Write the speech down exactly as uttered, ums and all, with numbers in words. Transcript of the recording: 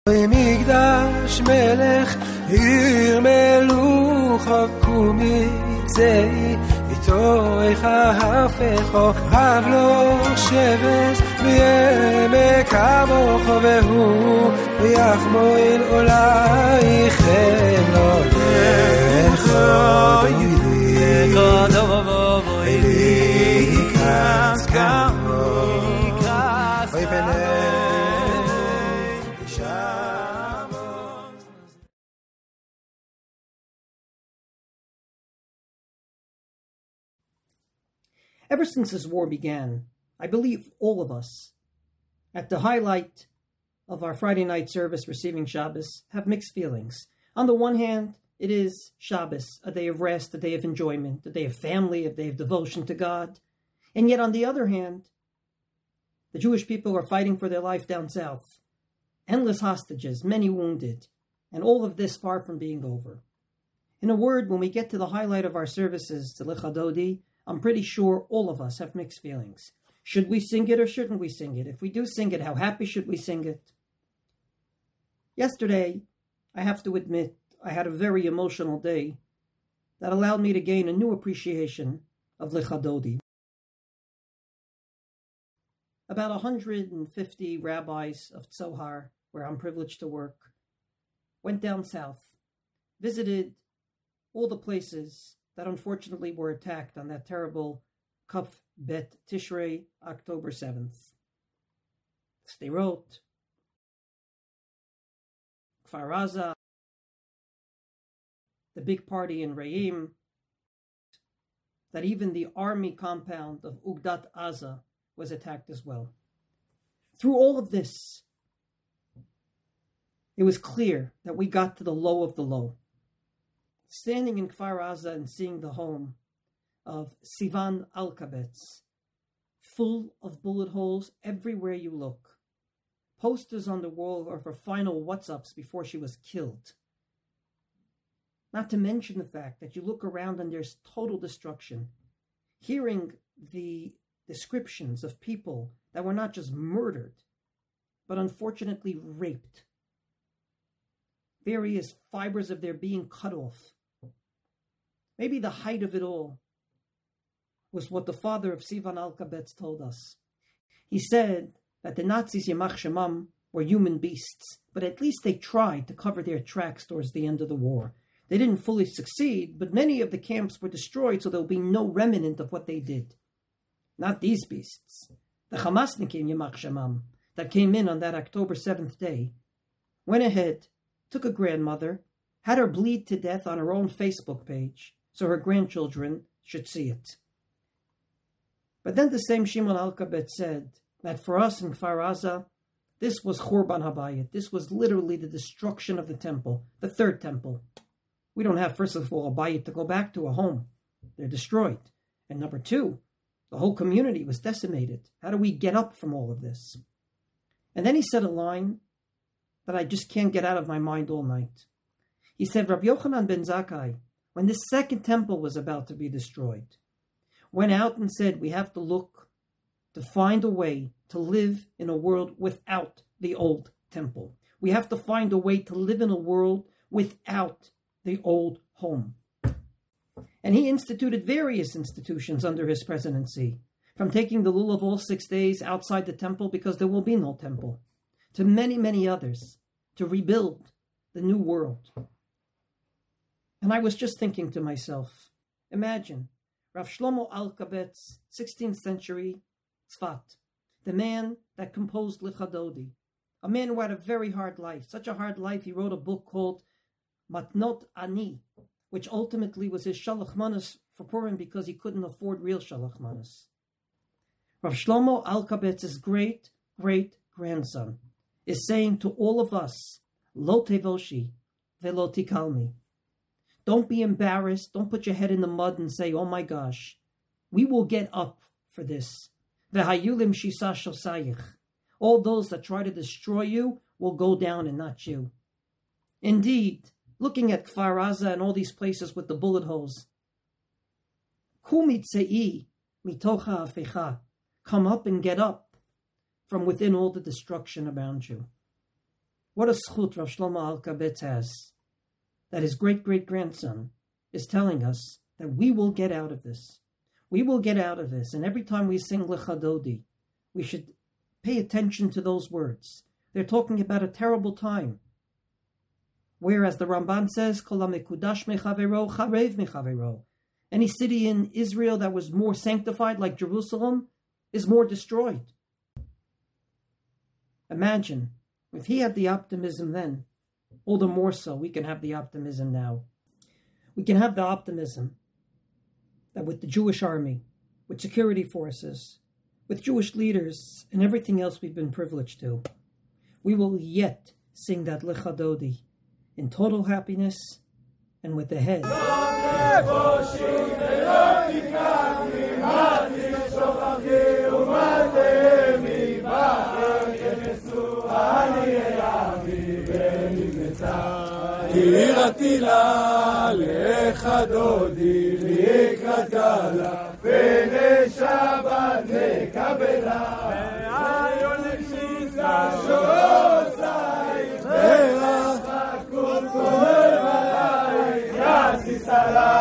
במקדש מלך עיר מלוכה קומי צאי מתוך ההפכו הגלו שבס בימי כמוך והוא ויחמול עולייכם לא לכו ידי כדובו אלי כס כמוך ויפנה Ever since this war began, I believe all of us, at the highlight of our Friday night service receiving Shabbos, have mixed feelings. On the one hand, it is Shabbos, a day of rest, a day of enjoyment, a day of family, a day of devotion to God. And yet, on the other hand, the Jewish people are fighting for their life down south. Endless hostages, many wounded, and all of this far from being over. In a word, when we get to the highlight of our services, to Lecha Dodi, I'm pretty sure all of us have mixed feelings. Should we sing it or shouldn't we sing it? If we do sing it, how happy should we sing it? Yesterday, I have to admit, I had a very emotional day that allowed me to gain a new appreciation of Lecha Dodi. About one hundred fifty rabbis of Tzohar, where I'm privileged to work, went down south, visited all the places that unfortunately were attacked on that terrible Kaf Bet Tishrei, October seventh. Sderot, Kfar Aza, the big party in Reim, that even the army compound of Ugdat Aza was attacked as well. Through all of this, it was clear that we got to the low of the low. Standing in Kfar Aza and seeing the home of Sivan Alkabetz, full of bullet holes everywhere you look. Posters on the wall of her final WhatsApps before she was killed. Not to mention the fact that you look around and there's total destruction. Hearing the descriptions of people that were not just murdered, but unfortunately raped. Various fibers of their being cut off. Maybe the height of it all was what the father of Sivan Alkabetz told us. He said that the Nazis, Yamach Shemam, were human beasts, but at least they tried to cover their tracks towards the end of the war. They didn't fully succeed, but many of the camps were destroyed, so there will be no remnant of what they did. Not these beasts. The Hamasnikim, Yamach Shemam, that came in on that October seventh day, went ahead, took a grandmother, had her bleed to death on her own Facebook page, so her grandchildren should see it. But then the same Shimon Alkabetz said that for us in Kfar Aza, this was Churban Habayit. This was literally the destruction of the temple, the third temple. We don't have, first of all, a bayit to go back to, a home. They're destroyed. And number two, the whole community was decimated. How do we get up from all of this? And then he said a line that I just can't get out of my mind all night. He said, Rabbi Yochanan ben Zakkai, when the second temple was about to be destroyed, went out and said, we have to look to find a way to live in a world without the old temple. We have to find a way to live in a world without the old home. And he instituted various institutions under his presidency, from taking the lulav all six days outside the temple because there will be no temple, to many, many others, to rebuild the new world. And I was just thinking to myself, imagine Rav Shlomo Alkabetz, sixteenth century Tzfat, the man that composed Lecha Dodi, a man who had a very hard life, such a hard life he wrote a book called Matnot Ani, which ultimately was his Shalach Manas for Purim because he couldn't afford real Shalach Manas. Rav Shlomo Alkabetz's great, great grandson is saying to all of us, Lo tevoshi velo tikalmi. Don't be embarrassed. Don't put your head in the mud and say, oh my gosh, we will get up for this. V'hayulim shisa shosayich. All those that try to destroy you will go down and not you. Indeed, looking at Kfar Aza and all these places with the bullet holes, Kumitzei mitocha afecha. Come up and get up from within all the destruction around you. What a schut Rav Shlomo Alkabetz has, that his great-great-grandson is telling us that we will get out of this. We will get out of this. And every time we sing Lecha Dodi, we should pay attention to those words. They're talking about a terrible time. Whereas the Ramban says, Kol HaMekudash Mechavero, Charev Mechavero. Any city in Israel that was more sanctified, like Jerusalem, is more destroyed. Imagine, if he had the optimism then, all the more so we can have the optimism now. We can have the optimism that with the Jewish army, with security forces, with Jewish leaders, and everything else we've been privileged to, we will yet sing that Lecha Dodi in total happiness and with the head. קראתי לה לך דודי לקראת גאלה פני שבת נקבלה והיום נקשיסה שוסי ורחקו כל מלאי יסיס עלי